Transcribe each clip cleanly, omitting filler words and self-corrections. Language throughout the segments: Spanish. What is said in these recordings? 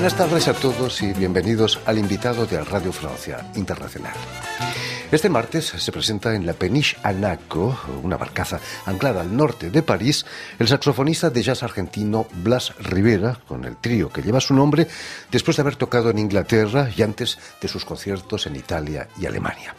Buenas tardes a todos y bienvenidos al invitado de Radio Francia Internacional. Este martes se presenta en la Péniche Anaco, una barcaza anclada al norte de París, el saxofonista de jazz argentino Blas Rivera, con el trío que lleva su nombre después de haber tocado en Inglaterra y antes de sus conciertos en Italia y Alemania.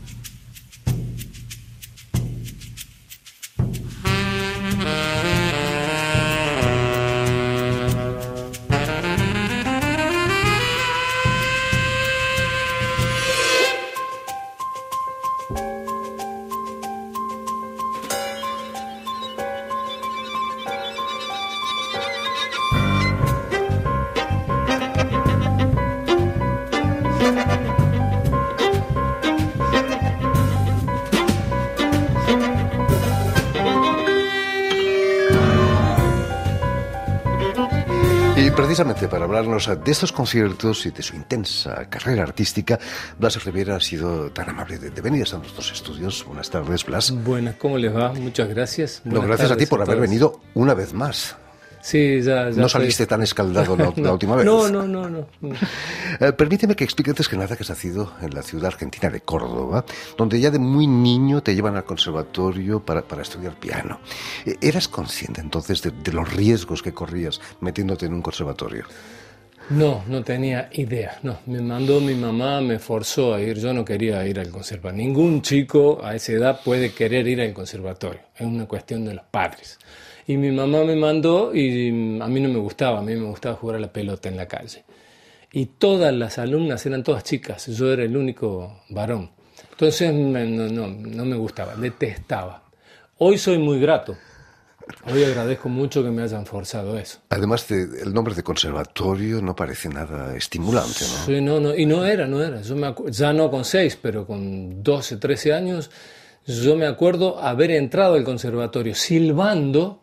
Y precisamente para hablarnos de estos conciertos y de su intensa carrera artística, Blas Rivera ha sido tan amable de venir a nuestros estudios. Buenas tardes, Blas. Buenas, ¿cómo les va? Muchas gracias. No, gracias a ti por haber venido una vez más. Sí, ya no saliste tan escaldado la última vez. No. Permíteme que explique antes que nada que has nacido en la ciudad argentina de Córdoba, donde ya de muy niño te llevan al conservatorio para estudiar piano. ¿Eras consciente entonces de los riesgos que corrías metiéndote en un conservatorio? No tenía idea. No, me mandó mi mamá, me forzó a ir. Yo no quería ir al conservatorio. Ningún chico a esa edad puede querer ir al conservatorio. Es una cuestión de los padres. Y mi mamá me mandó y a mí no me gustaba. A mí me gustaba jugar a la pelota en la calle. Y todas las alumnas eran todas chicas. Yo era el único varón. Entonces no me gustaba, detestaba. Hoy soy muy grato. Hoy agradezco mucho que me hayan forzado eso. Además, el nombre de conservatorio no parece nada estimulante, ¿no? Sí, no. Y no era. Yo ya no con 6, pero con 12, 13 años, yo me acuerdo haber entrado al conservatorio silbando,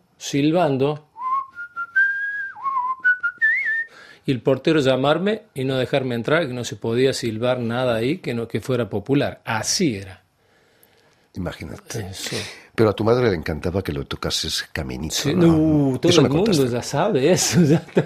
y el portero llamarme y no dejarme entrar, que no se podía silbar nada ahí que fuera popular. Así era. Imagínate. Sí. Pero a tu madre le encantaba que lo tocases caminito, sí, ¿no? Todo el mundo ya sabe eso.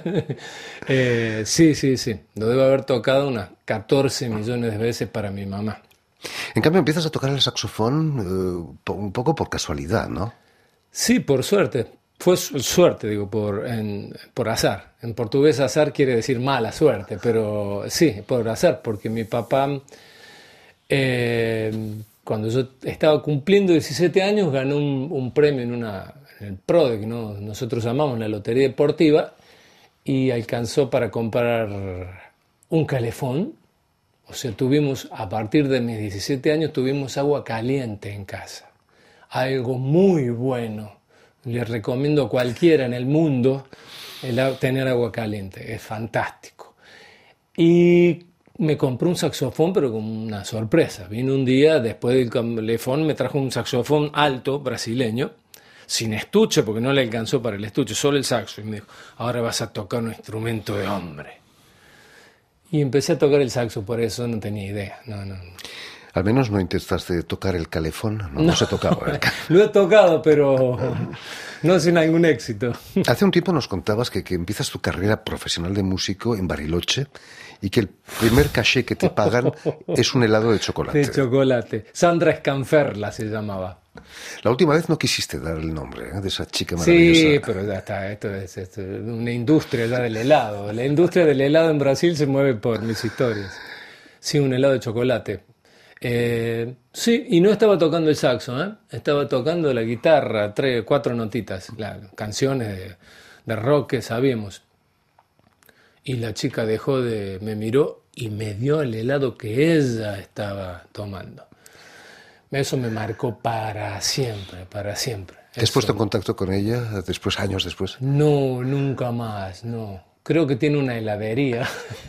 Sí. Lo debo haber tocado unas 14 millones de veces para mi mamá. En cambio, empiezas a tocar el saxofón un poco por casualidad, ¿no? Sí, por suerte. Fue suerte, digo, por azar. En portugués azar quiere decir mala suerte, pero sí, por azar, porque mi papá, cuando yo estaba cumpliendo 17 años, ganó un premio en el PRODE, que nosotros llamamos la Lotería Deportiva, y alcanzó para comprar un calefón. O sea, a partir de mis 17 años, tuvimos agua caliente en casa. Algo muy bueno. Les recomiendo a cualquiera en el mundo tener agua caliente. Es fantástico. Y me compré un saxofón, pero con una sorpresa. Vino un día, después del calefón, me trajo un saxofón alto, brasileño, sin estuche, porque no le alcanzó para el estuche, solo el saxo. Y me dijo, ahora vas a tocar un instrumento de hombre. Y empecé a tocar el saxo, por eso no tenía idea. No. Al menos no intentaste tocar el calefón, no se tocaba. Lo he tocado, pero no sin ningún éxito. Hace un tiempo nos contabas que empiezas tu carrera profesional de músico en Bariloche y que el primer caché que te pagan es un helado de chocolate. De chocolate. Sandra Scanferla se llamaba. La última vez no quisiste dar el nombre de esa chica maravillosa. Sí, pero ya está. Esto es una industria ya del helado. La industria del helado en Brasil se mueve por mis historias. Sí, un helado de chocolate. Sí, y no estaba tocando el saxo, estaba tocando la guitarra, 3, 4 notitas, canciones de rock que sabíamos. Y la chica me miró y me dio el helado que ella estaba tomando. Eso me marcó para siempre. ¿Te has puesto en contacto con ella años después? No, nunca más, no. Creo que tiene una heladería.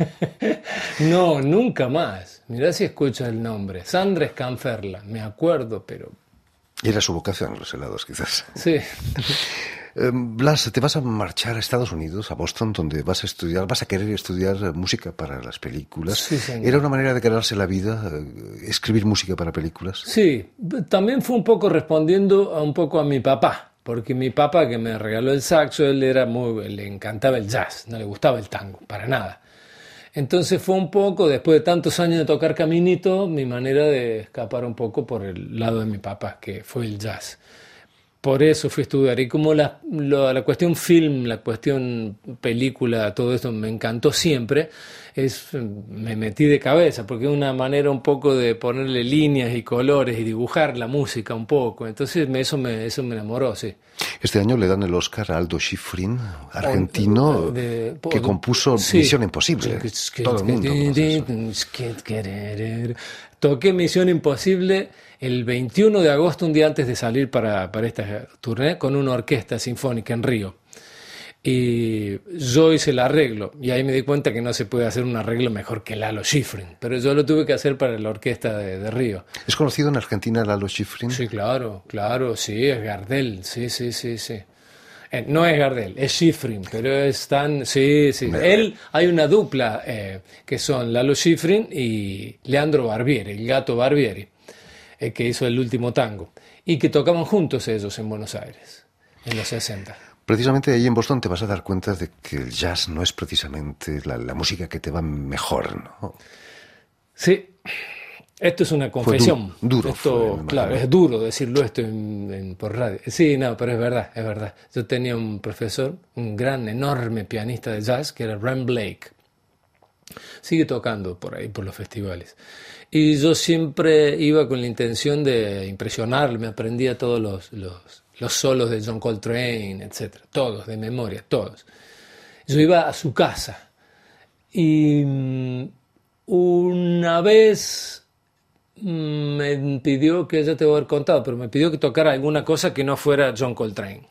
No, nunca más. Mirá si escuchas el nombre. Sandra Scanferla, me acuerdo, pero... Era su vocación, los helados, quizás. Sí. Blas, te vas a marchar a Estados Unidos, a Boston, donde vas a querer estudiar música para las películas. Sí, señor. ¿Era una manera de ganarse la vida, escribir música para películas? Sí, también fue un poco respondiendo a mi papá, porque mi papá, que me regaló el saxo, le encantaba el jazz, no le gustaba el tango, para nada. Entonces fue un poco, después de tantos años de tocar Caminito, mi manera de escapar un poco por el lado de mi papá, que fue el jazz. Por eso fui a estudiar. Y como la cuestión film, la cuestión película, todo esto me encantó siempre, me metí de cabeza, porque es una manera un poco de ponerle líneas y colores y dibujar la música un poco. Entonces eso me enamoró, sí. Este año le dan el Oscar a Aldo Schifrin, argentino, que compuso sí. Misión Imposible. Todo el mundo conoce eso. Toqué Misión Imposible el 21 de agosto, un día antes de salir para esta tournée, con una orquesta sinfónica en Río. Y yo hice el arreglo, y ahí me di cuenta que no se puede hacer un arreglo mejor que Lalo Schifrin, pero yo lo tuve que hacer para la orquesta de Río. ¿Es conocido en Argentina Lalo Schifrin? Sí, claro, sí, es Gardel, sí. No es Gardel, es Schifrin, pero es tan... Sí. Él, hay una dupla que son Lalo Schifrin y Leandro Barbieri, el gato Barbieri, que hizo El Último Tango, y que tocaban juntos ellos en Buenos Aires, en los 60. Precisamente ahí en Boston te vas a dar cuenta de que el jazz no es precisamente la música que te va mejor, ¿no? Sí. Esto es una confesión. Duro esto, claro, es duro decirlo esto por radio. Sí, no, pero es verdad. Yo tenía un profesor, un gran, enorme pianista de jazz, que era Ren Blake. Sigue tocando por ahí, por los festivales. Y yo siempre iba con la intención de impresionarlo, me aprendía todos los solos de John Coltrane, etc. Todos, de memoria, todos. Yo iba a su casa y una vez me pidió, que ya te voy a haber contado, pero me pidió que tocara alguna cosa que no fuera John Coltrane.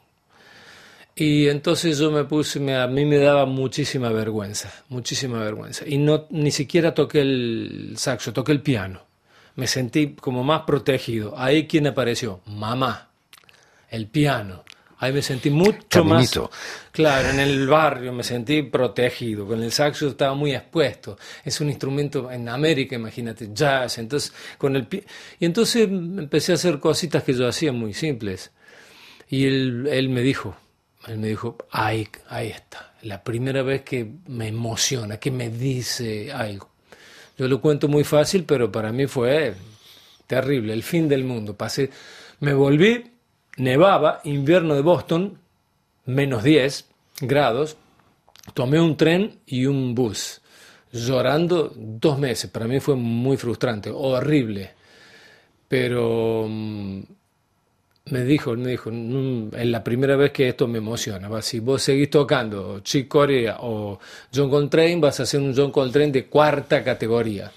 Y entonces yo a mí me daba muchísima vergüenza. Y ni siquiera toqué el saxo, toqué el piano. Me sentí como más protegido. Ahí, ¿quién apareció? Mamá, el piano. Ahí me sentí mucho Caminito. más... Claro, en el barrio me sentí protegido. Con el saxo estaba muy expuesto. Es un instrumento en América, imagínate, jazz. Entonces, y entonces empecé a hacer cositas que yo hacía muy simples. Y él me dijo, ahí está. La primera vez que me emociona, que me dice algo. Yo lo cuento muy fácil, pero para mí fue terrible, el fin del mundo. Me volví... Nevaba, invierno de Boston, menos 10 grados, tomé un tren y un bus, llorando 2 meses, para mí fue muy frustrante, horrible, pero me dijo, es la primera vez que esto me emociona, si vos seguís tocando Chick Corea o John Coltrane, vas a hacer un John Coltrane de 4ª categoría.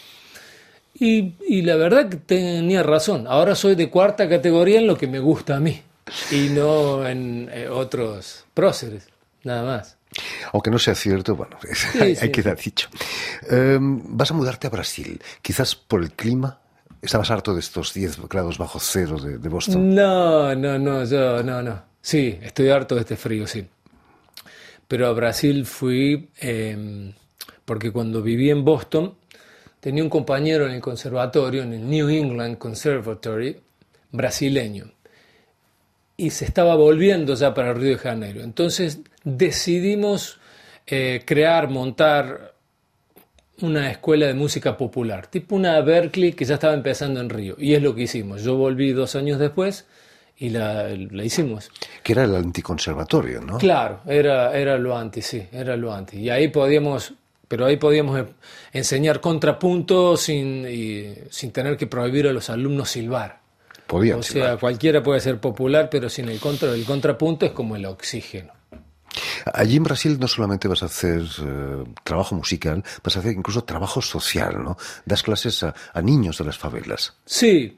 Y la verdad que tenía razón. Ahora soy de 4ª categoría en lo que me gusta a mí y no en otros próceres, nada más. Aunque no sea cierto, bueno, hay que dar dicho. Vas a mudarte a Brasil, quizás por el clima. ¿Estabas harto de estos 10 grados bajo cero de Boston? No. Sí, estoy harto de este frío, sí. Pero a Brasil fui porque cuando viví en Boston tenía un compañero en el conservatorio, en el New England Conservatory, brasileño, y se estaba volviendo ya para Río de Janeiro. Entonces decidimos montar una escuela de música popular, tipo una Berkeley que ya estaba empezando en Río, y es lo que hicimos. Yo volví 2 años después y la hicimos. Que era el anticonservatorio, ¿no? Claro, era lo anti, sí, era lo anti. Y ahí podíamos enseñar contrapunto sin tener que prohibir a los alumnos silbar. Podían silbar. Cualquiera puede ser popular, pero sin el contrapunto es como el oxígeno. Allí en Brasil no solamente vas a hacer trabajo musical, vas a hacer incluso trabajo social, ¿no? Das clases a niños de las favelas. Sí.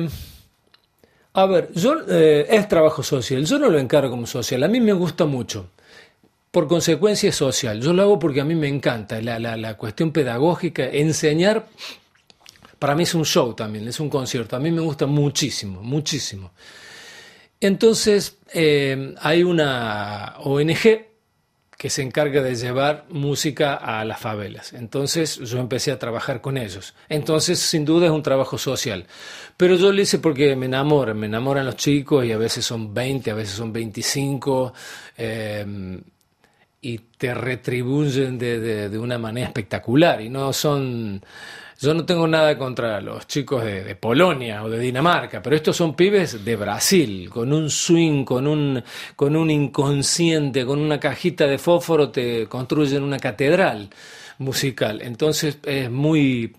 A ver, es trabajo social. Yo no lo encaro como social. A mí me gusta mucho. Por consecuencia es social. Yo lo hago porque a mí me encanta la cuestión pedagógica. Enseñar, para mí es un show también, es un concierto. A mí me gusta muchísimo. Entonces, hay una ONG que se encarga de llevar música a las favelas. Entonces, yo empecé a trabajar con ellos. Entonces, sin duda es un trabajo social. Pero yo lo hice porque me enamoran los chicos y a veces son 20, a veces son 25. y te retribuyen de una manera espectacular. Y no son... Yo no tengo nada contra los chicos de Polonia o de Dinamarca, pero estos son pibes de Brasil, con un swing, con un inconsciente, con una cajita de fósforo, te construyen una catedral musical. Entonces es muy...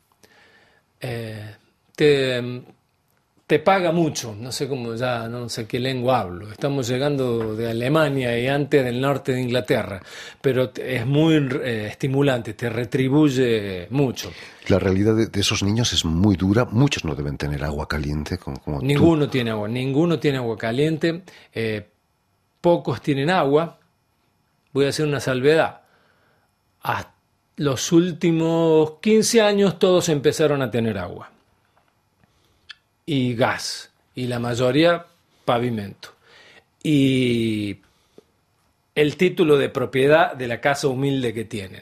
te paga mucho, no sé cómo, ya no sé qué lengua hablo. Estamos llegando de Alemania y antes del norte de Inglaterra, pero es muy estimulante, te retribuye mucho. La realidad de esos niños es muy dura, muchos no deben tener agua caliente como ninguno tiene agua caliente, pocos tienen agua. Voy a hacer una salvedad. Hasta los últimos 15 años todos empezaron a tener agua y gas, y la mayoría pavimento, y el título de propiedad de la casa humilde que tienen.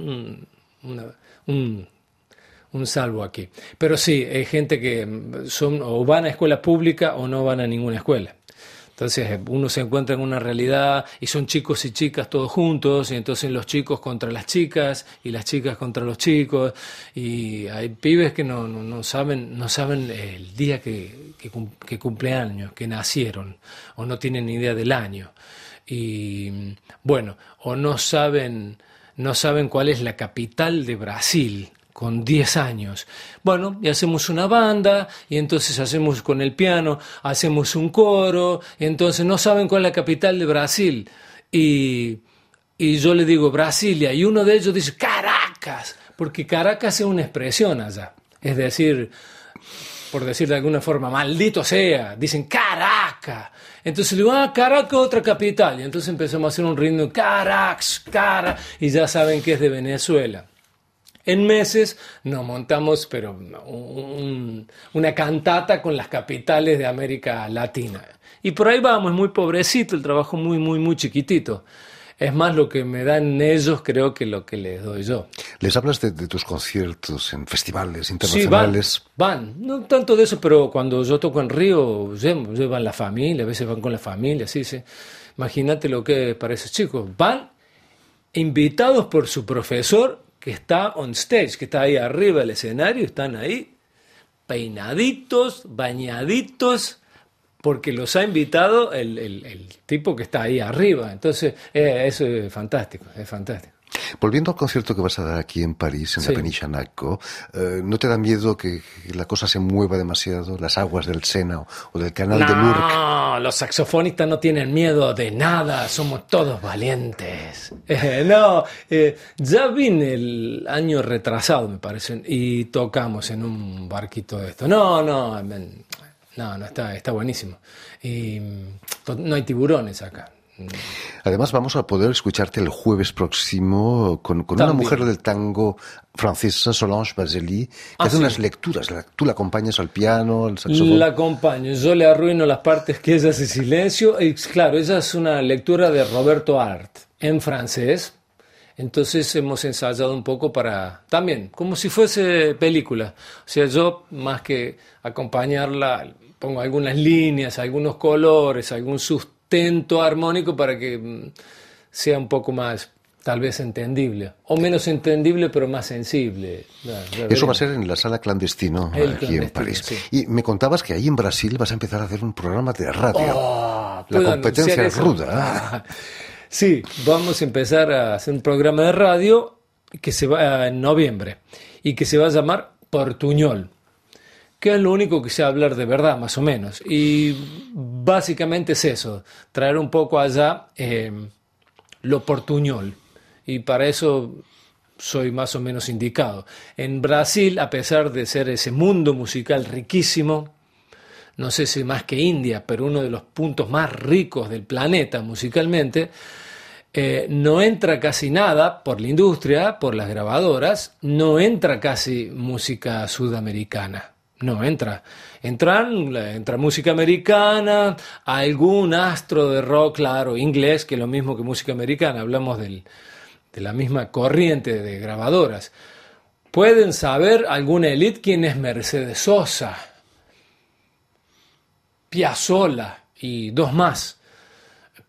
Un salvo aquí. Pero sí, hay gente que son o van a escuela pública o no van a ninguna escuela. Entonces uno se encuentra en una realidad y son chicos y chicas todos juntos, y entonces los chicos contra las chicas y las chicas contra los chicos, y hay pibes que no saben el día que cumpleaños, que nacieron, o no tienen ni idea del año, y bueno, o no saben cuál es la capital de Brasil con 10 años. Bueno, y hacemos una banda, y entonces hacemos con el piano, hacemos un coro, y entonces no saben cuál es la capital de Brasil. Y yo le digo Brasilia, y uno de ellos dice Caracas, porque Caracas es una expresión allá. Es decir, por decir de alguna forma, maldito sea, dicen Caracas. Entonces le digo, Caracas, otra capital. Y entonces empezamos a hacer un ritmo, Caracas, y ya saben que es de Venezuela. En meses nos montamos, pero una cantata con las capitales de América Latina. Y por ahí vamos, es muy pobrecito, el trabajo muy, muy, muy chiquitito. Es más lo que me dan ellos, creo, que lo que les doy yo. ¿Les hablas de tus conciertos en festivales internacionales? Sí, van. No tanto de eso, pero cuando yo toco en Río, llevan la familia, a veces van con la familia, sí. Imagínate lo que es para esos chicos. Van invitados por su profesor, que está on stage, que está ahí arriba del escenario, están ahí peinaditos, bañaditos, porque los ha invitado el tipo que está ahí arriba. Entonces, eso es fantástico, es fantástico. Volviendo al concierto que vas a dar aquí en París, en la Péniche Anaco, ¿no te da miedo que la cosa se mueva demasiado, las aguas del Sena o del canal de Lurk? No, los saxofonistas no tienen miedo de nada, somos todos valientes. Ya vine el año retrasado, me parece, y tocamos en un barquito de esto. No, está buenísimo. Y no hay tiburones acá. Además vamos a poder escucharte el jueves próximo con una mujer del tango francesa, Solange Basely, que hace unas lecturas. Tú la acompañas al piano, al saxofón. La acompaño, yo le arruino las partes que ella hace silencio. Y claro, ella es una lectura de Roberto Art en francés. Entonces hemos ensayado un poco para, también, como si fuese película. O sea, yo más que acompañarla, pongo algunas líneas, algunos colores, algún sustento armónico para que sea un poco más, tal vez, entendible, o menos entendible, pero más sensible. Eso va a ser en la Sala Clandestino, aquí en París. Sí. Y me contabas que ahí en Brasil vas a empezar a hacer un programa de radio. La competencia es ruda. Sí, vamos a empezar a hacer un programa de radio que se va en noviembre y que se va a llamar Portuñol, que es lo único que sé hablar de verdad, más o menos. Y básicamente es eso, traer un poco allá lo portuñol. Y para eso soy más o menos indicado. En Brasil, a pesar de ser ese mundo musical riquísimo, no sé si más que India, pero uno de los puntos más ricos del planeta musicalmente, no entra casi nada por la industria, por las grabadoras, no entra casi música sudamericana. No, entra música americana, algún astro de rock, claro, inglés, que es lo mismo que música americana, hablamos de la misma corriente de grabadoras. Pueden saber alguna élite quién es Mercedes Sosa, Piazzolla y dos más,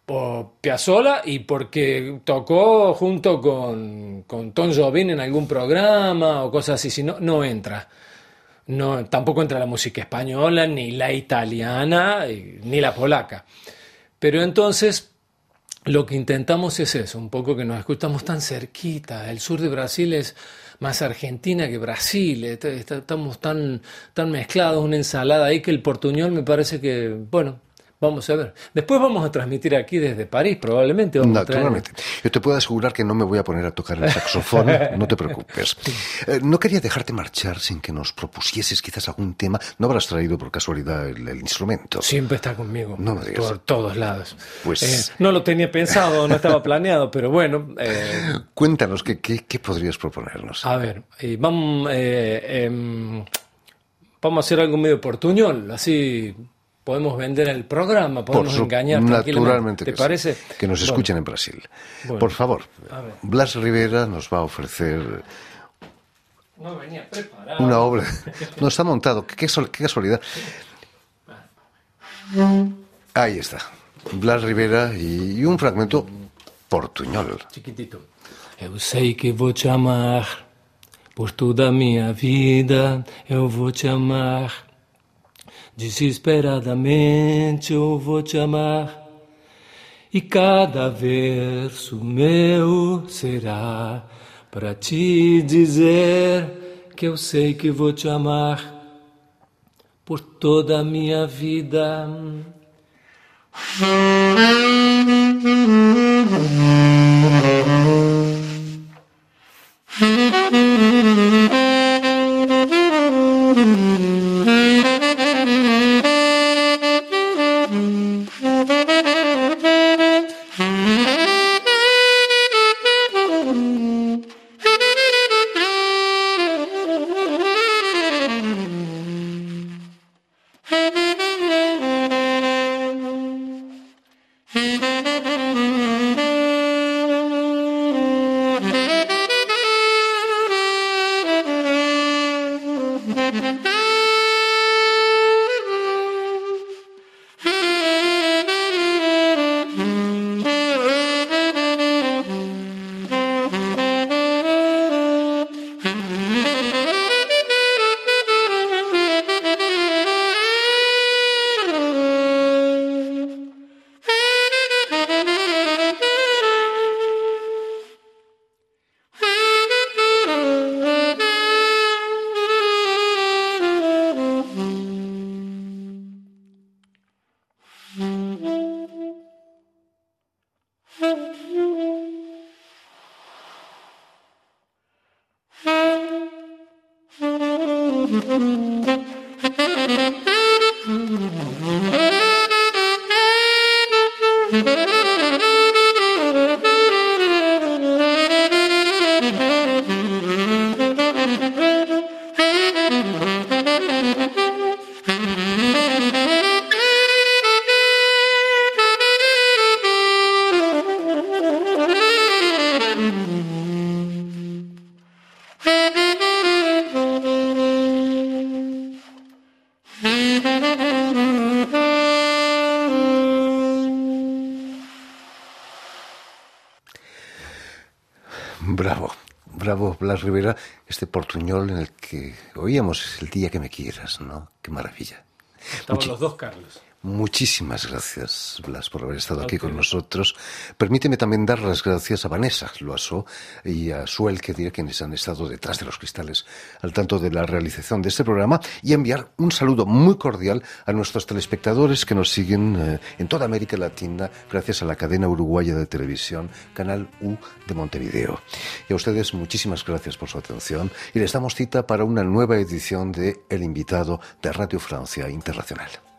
por Piazzolla y porque tocó junto con Tom Jobim en algún programa o cosas así, si no, no entra. No, tampoco entra la música española, ni la italiana, ni la polaca. Pero entonces lo que intentamos es eso, un poco que nos escuchamos tan cerquita. El sur de Brasil es más Argentina que Brasil, estamos tan mezclados, una ensalada ahí que el portuñol me parece que, bueno, vamos a ver. Después vamos a transmitir aquí desde París, probablemente. Naturalmente. Yo te puedo asegurar que no me voy a poner a tocar el saxofón, no te preocupes. No quería dejarte marchar sin que nos propusieses quizás algún tema. ¿No habrás traído por casualidad el instrumento? Siempre está conmigo, no me digas. Por todos lados. Pues... no lo tenía pensado, no estaba planeado, pero bueno. Cuéntanos, ¿qué podrías proponernos? A ver, vamos a hacer algo medio portuñol, así... Podemos vender el programa, podemos engañar tranquilamente. Naturalmente. ¿Te parece? Que nos escuchen en Brasil. Bueno, por favor, Blas Rivera nos va a ofrecer... No venía preparado. Una obra. No está montado. Qué casualidad. Ahí está. Blas Rivera y un fragmento portuñol. Chiquitito. Eu sei que vou te amar por toda a minha vida. Eu vou te amar. Desesperadamente eu vou te amar, e cada verso meu será para te dizer que eu sei que vou te amar por toda a minha vida. Bravo, Blas Rivera, este portuñol en el que oíamos El día que me quieras, ¿no? Qué maravilla. Estaban los dos Carlos. Muchísimas gracias, Blas, por haber estado aquí con nosotros. Permíteme también dar las gracias a Vanessa Loasó y a Suel, que diré quienes han estado detrás de los cristales al tanto de la realización de este programa, y enviar un saludo muy cordial a nuestros telespectadores que nos siguen en toda América Latina gracias a la cadena uruguaya de televisión Canal U de Montevideo. Y a ustedes muchísimas gracias por su atención y les damos cita para una nueva edición de El Invitado de Radio Francia Internacional.